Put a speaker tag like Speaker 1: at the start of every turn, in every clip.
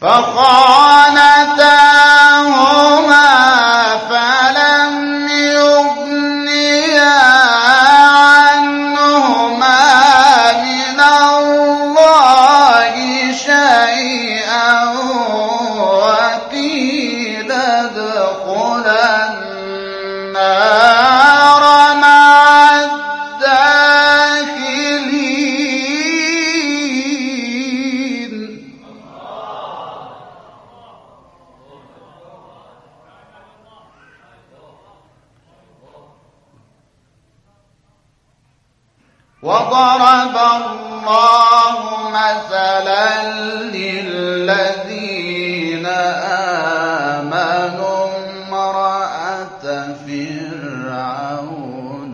Speaker 1: فخانتاهما فلم يغنيا عنهما من الله شيئا وقيل ادخلا النار مع الداخلين. وضرب الله مثلا للذين آمنوا امرأة فرعون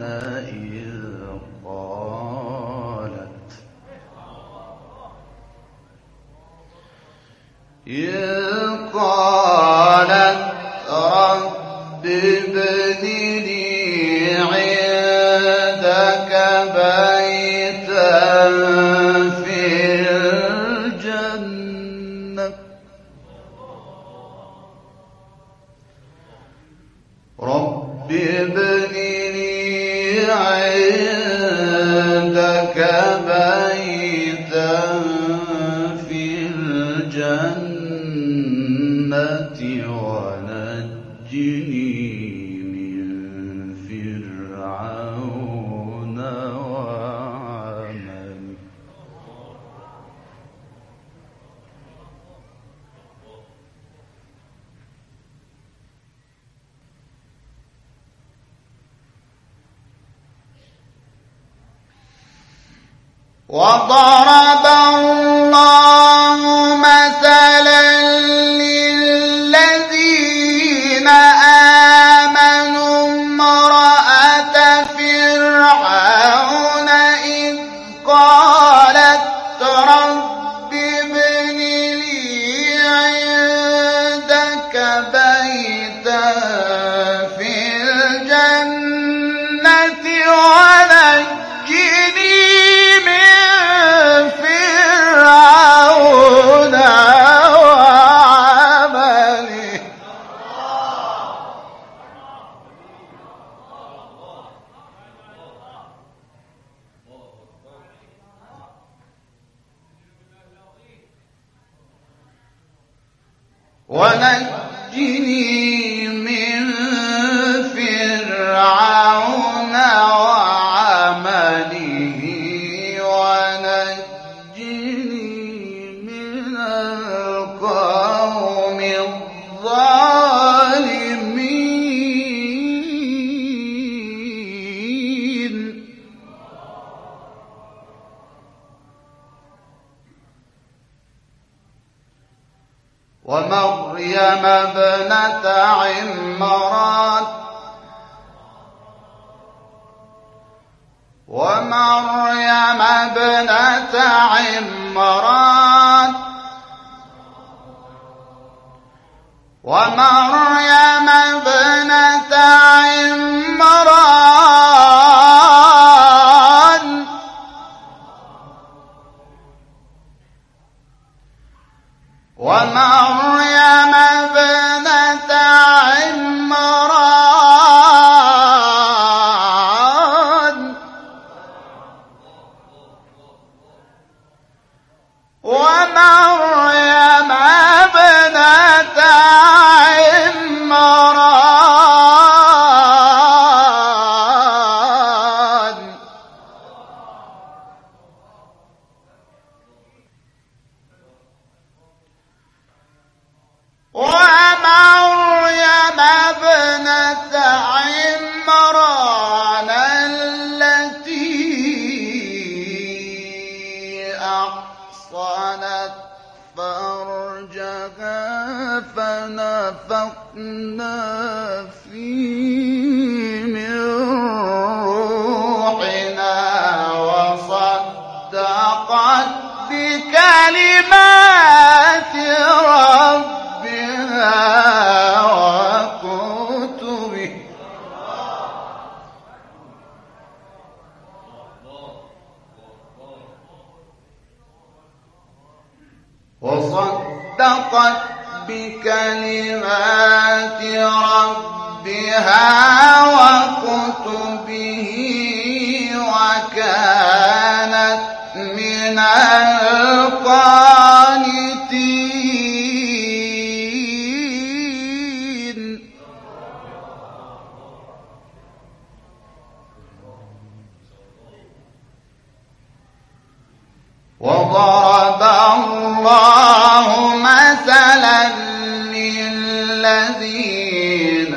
Speaker 1: إذ قالت رب ابن لي عندك بيتا في الجنة رب ابن لي عندك بيتا في الجنة ونجني من فرعون وعمله. وضرب الله مثلا للذين آمنوا امرأة فرعون إذ قالت رب ابن لي عندك بيتا في الجنة ونجني من فرعون وعمله. ونجني من فرعون وعمله ونجني من القوم الظالمين. ومريم ابنة عمران ومريم ابنة عمران ومريم ابنة عمران ومريم ابنة عمران ومريم ابنة عمران ومريم ابنة عمران التي أحصنت فرجها فنفخنا فيه من روحنا وصدقت بكلمات ربها وكتبه وصدقت وصدقت بكلمات ربها وكتبه وكانت من القانتين. وضرب الله مثلا للذين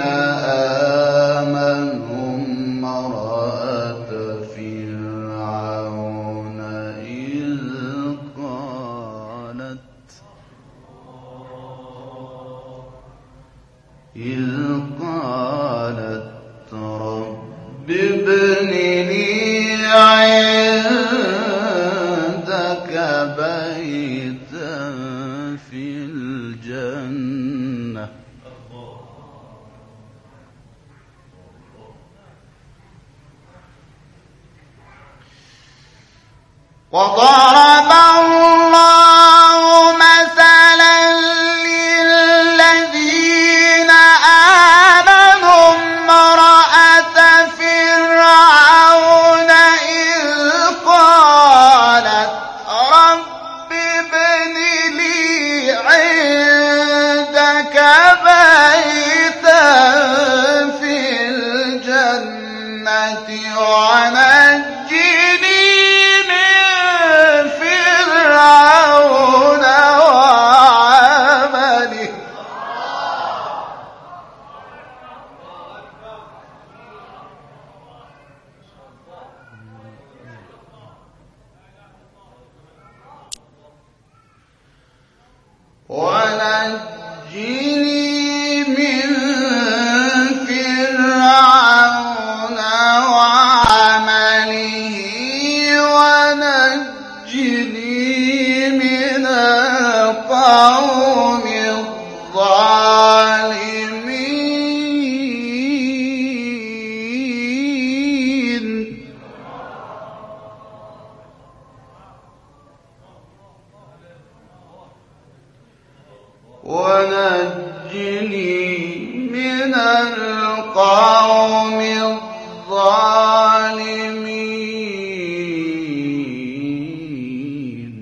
Speaker 1: آمنوا امرأة فرعون إذ قالت رب ابن لي عندك بيتا في الجنة وضرب الله مثلا للذين آمنوا امرأة فرعون إذ قالت رب ابن لي عندك بيتا في الجنة ونجني فرعون وعمله ونجني من فرعون وعمله ونجني من القوم الظالمين. ونجني من القوم الظالمين.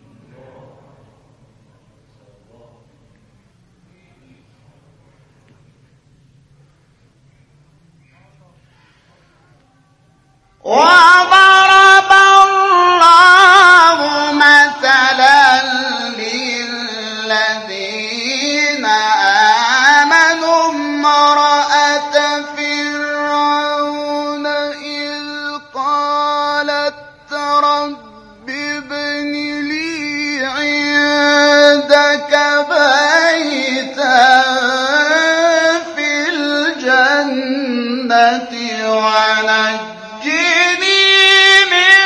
Speaker 1: وضرب الله مثلا للذين آمنوا امرأة فرعون إذ قالت رب ابن لي عندك بيتا في الجنة ونجني من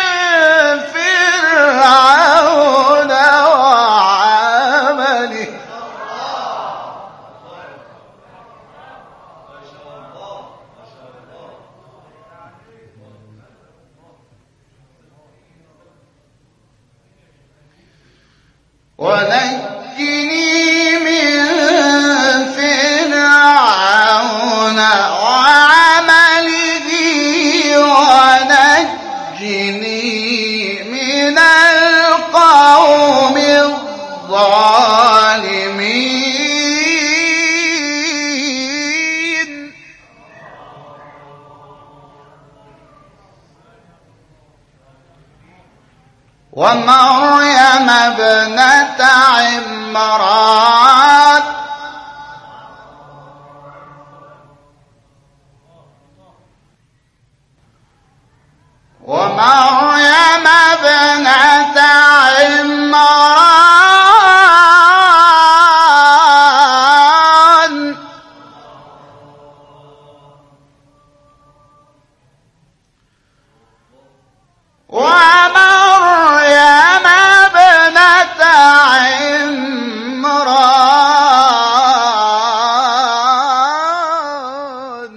Speaker 1: فرعون وعمله ونجني من فرعون وعمله ونجني من القوم الظالمين. ومريم ابنة عمران ومريم ابنة عمران ومريم ابنة عمران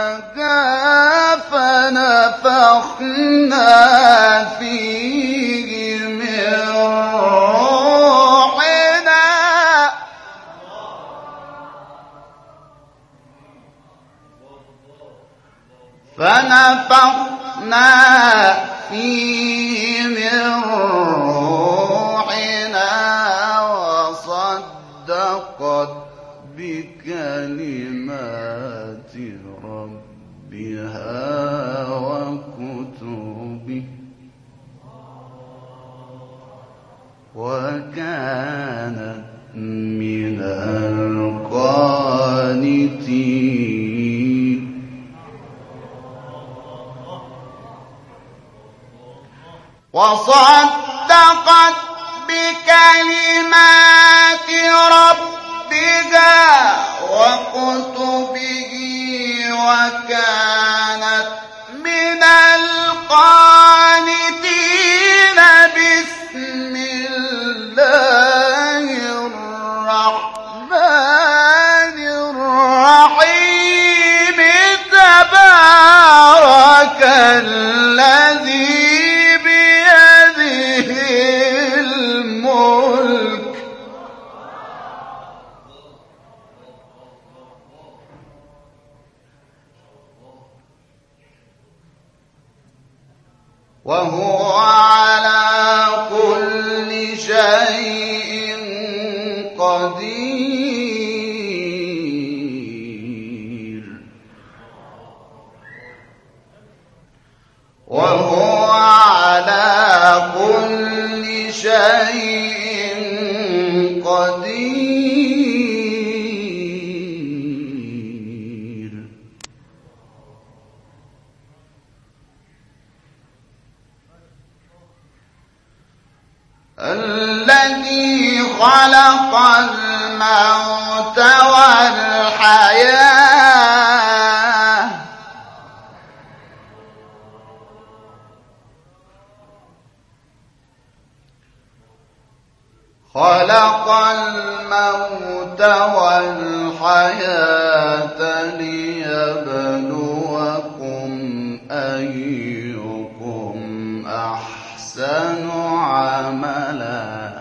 Speaker 1: فنفخنا فيه من روحنا وصدقت بكلمات ربها وكتبه وكانت من القانتين وصدقت بكلمات ربها وكتبه وكانت من القانتين بسم الله الرحمن الرحيم تبارك الذي بيده الملك وهو على كل شيء قدير وهو على كل شيء قدير الذي خلق الموت والحياة خلق الموت والحياة ليبلوكم أيكم أحسن عملا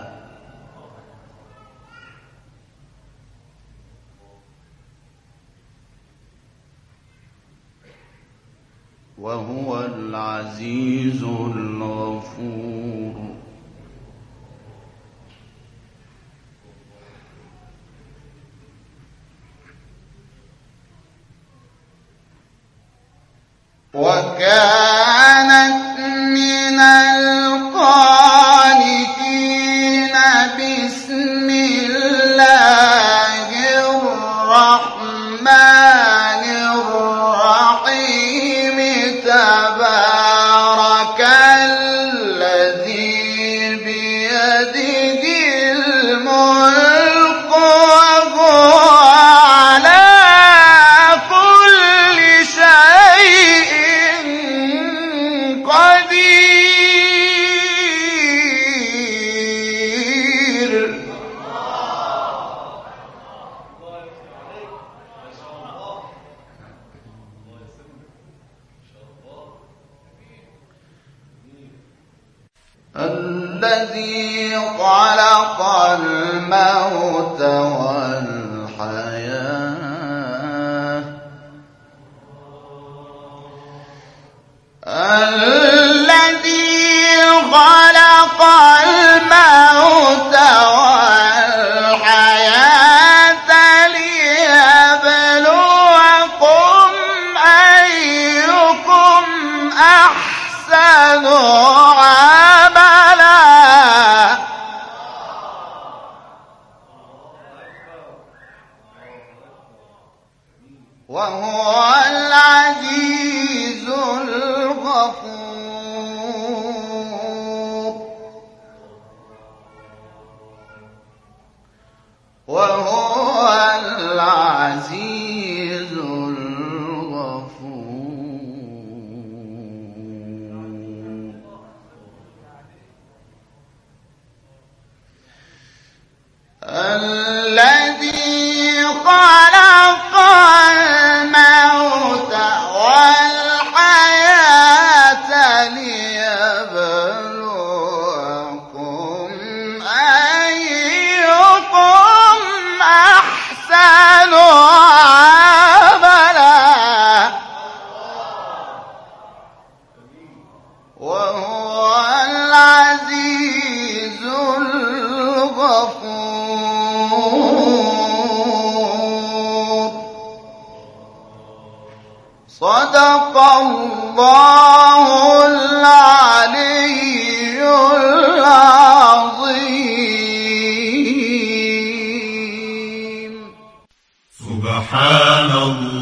Speaker 1: وهو العزيز الغفور وكانت من القانتين بسم الله الرحمن الرحيم تبارك الذي بيده الملك وهو على كل شيء قدير الذي خلق الموت والحياة الذي خلق الموت والحياة ليبلوكم أيكم أحسن عملا وهو العزيز الغفور وهو العزيز الغفور. صدق الله العلي العظيم.
Speaker 2: سبحان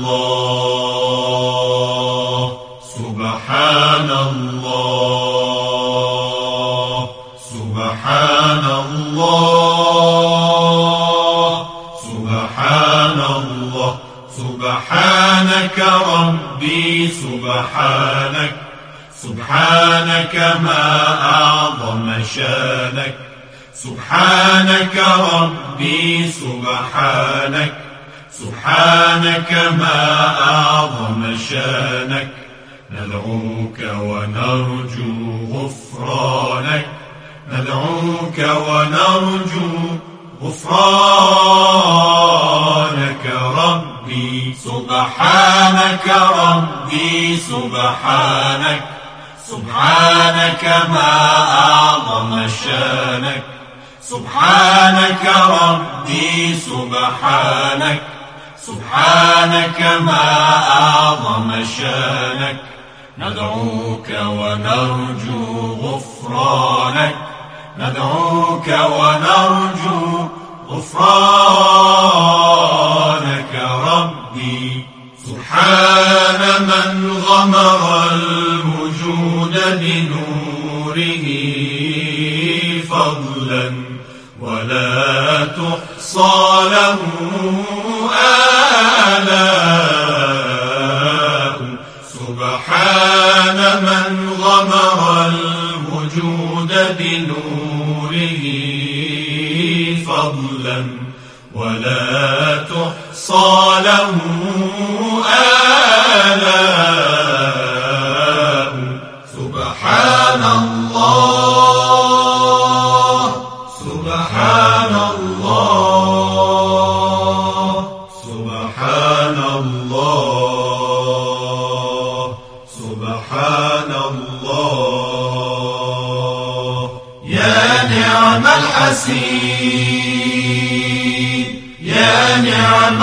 Speaker 2: الله سبحان الله سبحان الله سبحان الله. سبحانك ربي سبحانك سبحانك ما أعظم شانك. سبحانك ربي سبحانك سبحانك ما أعظم شانك. ندعوك ونرجو غفرانك ندعوك ونرجو غفرانك ربي. سبحانك ربي سبحانك سبحانك ما أعظم شانك. سبحانك ربي سبحانك سبحانك ما أعظم شانك. ندعوك ونرجو غفرانك ندعوك ونرجو غفرانك ربي. سبحان من غمر الوجود بنوره فضلا ولا تحصى له آلاء. سبحان من غمر الوجود بنوره فضلا ولا تحصى له آلاء. سبحان الله سبحان الله سبحان الله سبحان الله. يا نعم الحسين يا نعم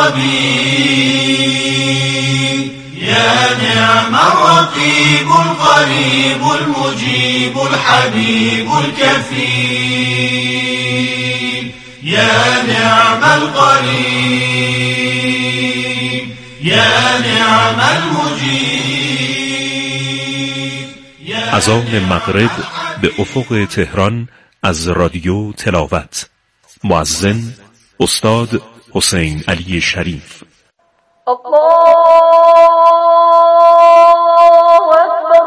Speaker 2: الطبيب يا نعم الرقيب القريب المجيب الحبيب الكفيل. يا نعم القريب يا نعم المجيب.
Speaker 3: اذان مغرب به افق تهران از رادیو تلاوت. مؤذن استاد حسین علی شریف.
Speaker 4: الله أكبر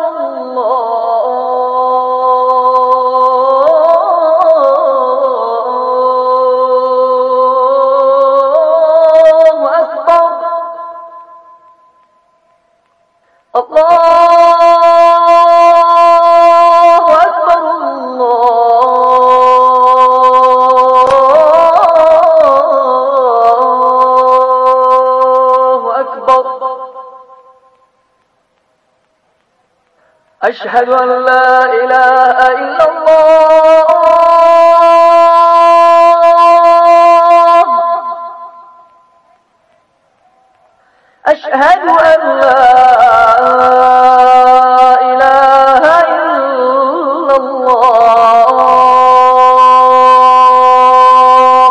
Speaker 4: الله أكبر. الله أكبر الله أكبر. أشهد أن لا إله إلا الله. أشهد أن لا إله إلا الله.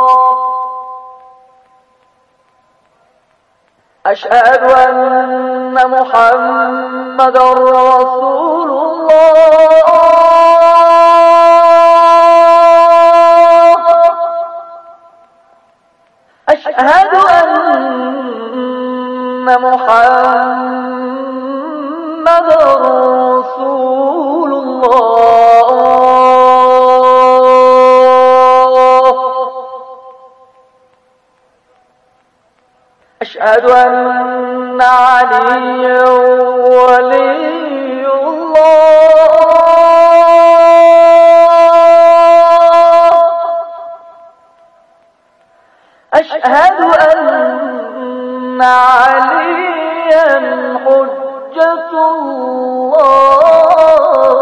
Speaker 4: أشهد أن محمدا رسول الله. أشهد أن محمدا رسول الله. أشهد أن عليا ولي الله. أشهد أن عليا حجة الله.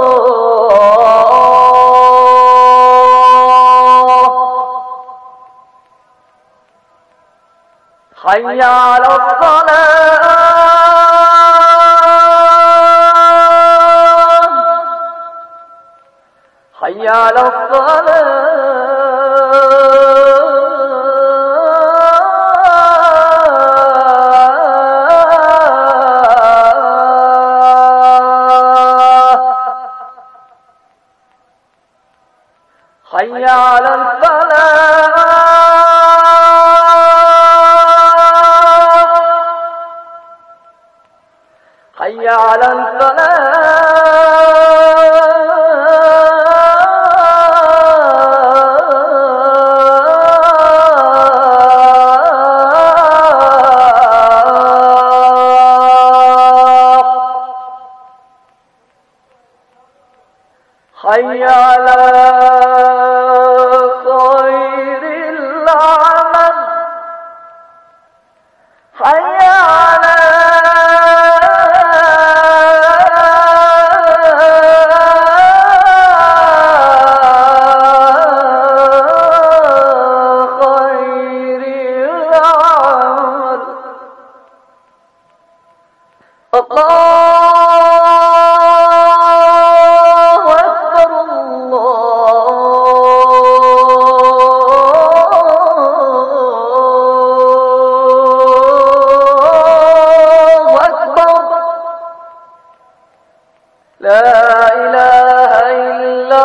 Speaker 4: حي على الصلاة حي على الصلاة حي على الفلاح حي على الفلاح حي على خير العمل حي على خير العمل لا إله إلا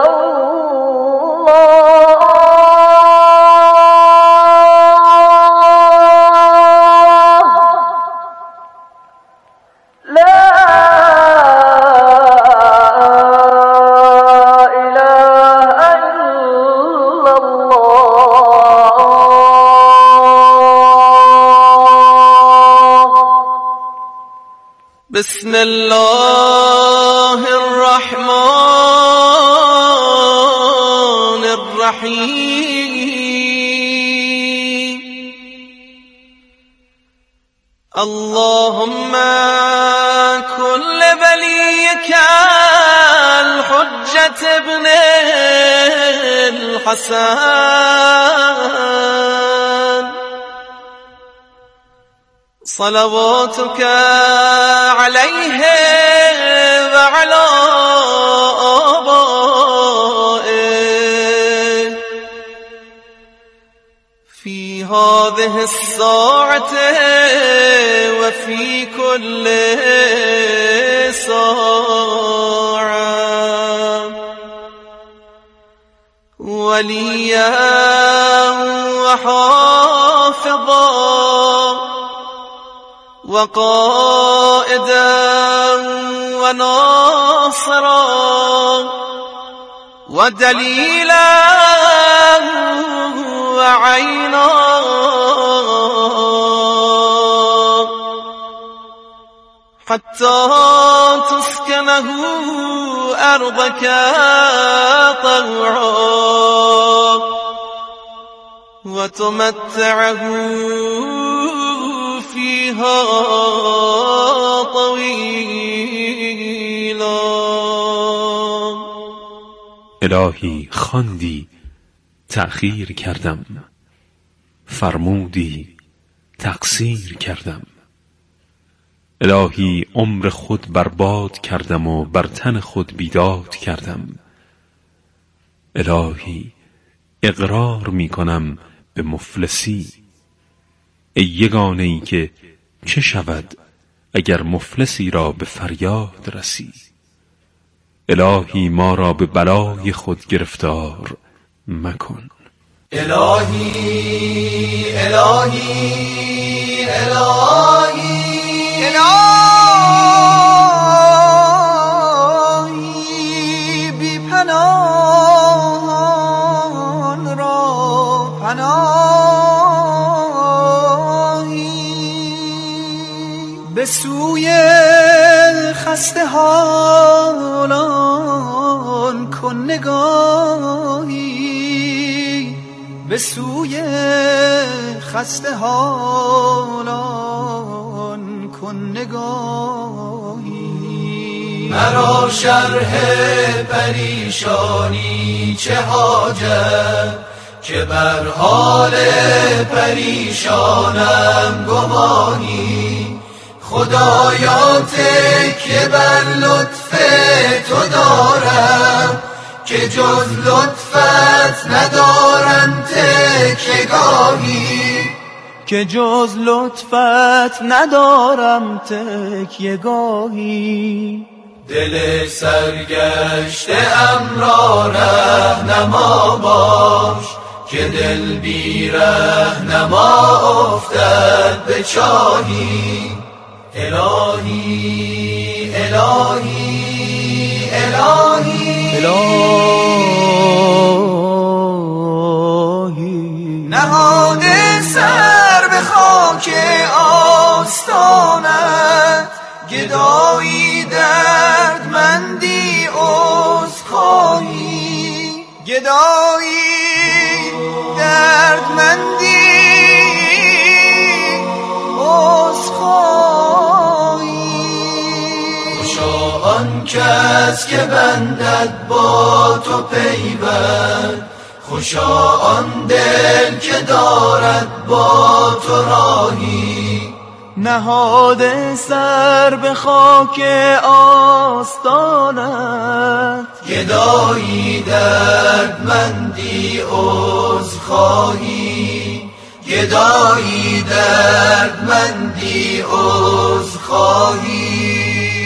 Speaker 4: الله لا إله إلا الله.
Speaker 5: بسم الله الرحمن الرحيم. اللهم كن لوليك الحجة ابن الحسن صلواتك عليه وعلى آبائه في هذه الساعة وفي كل ساعة وليا وحافظا وقائدا وناصرا ودليلا وعينا حتى تسكنه أرضك طوعا وتمتعه فيها طويلا.
Speaker 3: الهی خواندی تأخیر کردم، فرمودی تقصیر کردم. الهی عمر خود برباد کردم و بر تن خود بیداد کردم. الهی اقرار می کنم به مفلسی. ای یگانه ای که چه شود اگر مفلسی را به فریاد رسی. الهی ما را به بلای خود گرفتار مکن.
Speaker 2: الهی الهی الهی الهی بی پناهان را پناهی به سوی خسته حالان کن نگاهی به سوی خسته حالان کن نگاهی مرا شرح پریشانی چه حاجت که بر حال پریشانم گواهی. خدایا تکیه بر لطف تو دارم، که جز لطفت ندارم تکیه‌گاهی،
Speaker 5: که جز لطفت ندارم تکیه‌گاهی.
Speaker 2: دل سرگشته ام را رهنما باش، که دل بی رهنما افتد به چاهی. الهی الهی الهی
Speaker 5: الهی
Speaker 2: نهاده سر به خاک آستانت، گدایی دردمندی عذرخواهی. گدایی دردمندی عذرخواهی. خوشا آن کس که بندد با تو پیوند، خوشا آن دل که دارد با تو راهی.
Speaker 5: نهاده سر به خاک آستانت،
Speaker 2: گدایی دردمندی عذرخواهی. گدایی دردمندی عذرخواهی.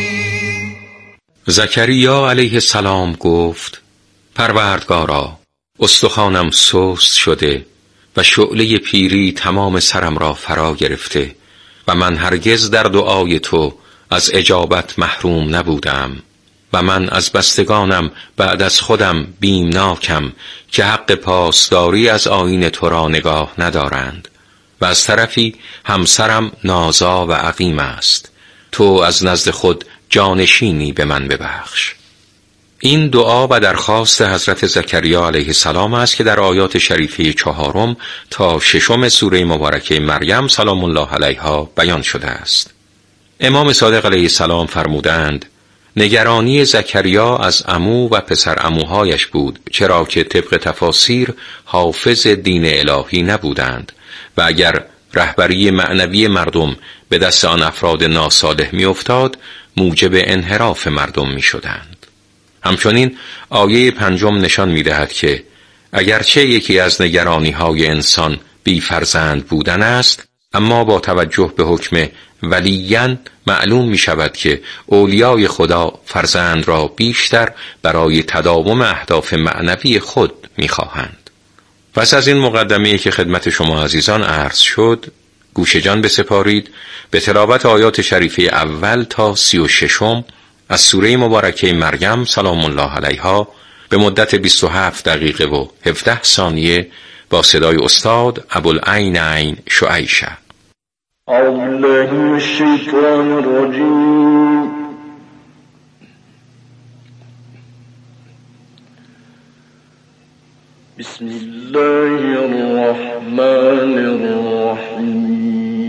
Speaker 3: زکریا علیه السلام گفت: پروردگارا، استخوانم سست شده و شعله پیری تمام سرم را فرا گرفته و من هرگز در دعای تو از اجابت محروم نبودم و من از بستگانم بعد از خودم بیمناکم که حق پاسداری از آیین تو را نگاه ندارند و از طرفی همسرم نازا و عقیم است. تو از نزد خود جانشینی به من ببخش. این دعا و درخواست حضرت زکریا علیه السلام است که در آیات شریفه 4 تا 6 سوره مبارکه مریم سلام الله علیها بیان شده است. امام صادق علیه السلام فرمودند: نگرانی زکریا از عمو و پسر عموهایش بود، چرا که طبق تفاسیر حافظ دین الهی نبودند و اگر رهبری معنوی مردم به دست آن افراد ناصالح می افتاد موجب انحراف مردم می شدند. همچنین آیه 5 نشان می دهد که اگرچه یکی از نگرانی های انسان بی فرزند بودن است، اما با توجه به حکم ولیین معلوم می شود که اولیای خدا فرزند را بیشتر برای تداوم اهداف معنوی خود می خواهند. پس از این مقدمه‌ای که خدمت شما عزیزان عرض شد، گوش جان بسپارید به تلاوت آیات شریفه اول تا 36 از سوره مبارکه مریم سلام الله علیها به مدت 27 دقیقه و 17 ثانیه با صدای استاد ابوالعینین شعیشه.
Speaker 4: اعوذ بالله من الشیطان الرجیم. بسم الله الرحمن الرحیم.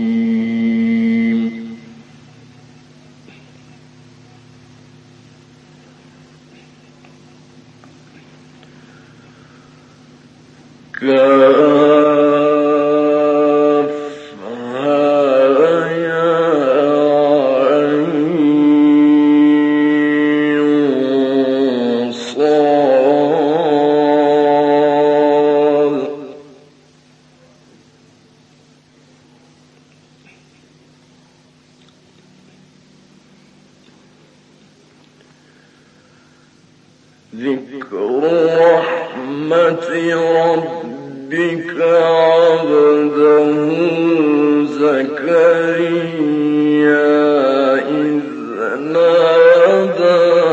Speaker 4: ذکر رحمت ربک عبده زکریا